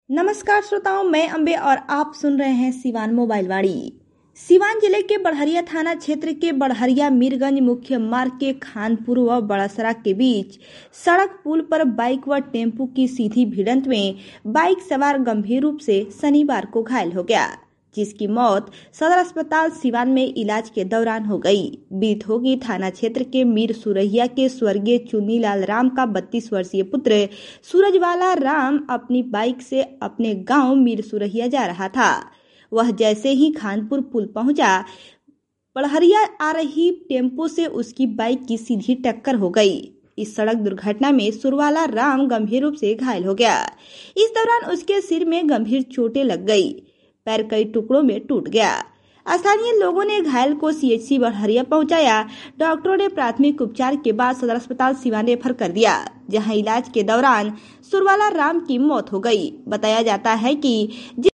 नमस्कार श्रोताओं, मैं अंबे और आप सुन रहे हैं सिवान मोबाइल वाणी। सिवान जिले के बड़हरिया थाना क्षेत्र के बड़हरिया मीरगंज मुख्य मार्ग के खानपुर व बड़सरा के बीच सड़क पुल पर बाइक व टेम्पो की सीधी भिड़ंत में बाइक सवार गंभीर रूप से शनिवार को घायल हो गया, जिसकी मौत सदर अस्पताल सिवान में इलाज के दौरान हो गई। बीरथोगी थाना क्षेत्र के मीर सुरैया के स्वर्गीय चुन्नीलाल राम का 32 वर्षीय पुत्र सूरजवाला राम अपनी बाइक से अपने गांव मीर सुरैया जा रहा था। वह जैसे ही खानपुर पुल पहुंचा, बड़हरिया आ रही टेम्पो से उसकी बाइक की सीधी टक्कर हो गई। इस सड़क दुर्घटना में सूरजवाला राम गंभीर रूप से घायल हो गया। इस दौरान उसके सिर में गंभीर चोटें लग गई, पैर कई टुकड़ों में टूट गया। स्थानीय लोगों ने घायल को सीएचसी बड़हरिया पहुंचाया। डॉक्टरों ने प्राथमिक उपचार के बाद सदर अस्पताल सिवान रेफर कर दिया, जहां इलाज के दौरान सूरजवाला राम की मौत हो गई। बताया जाता है कि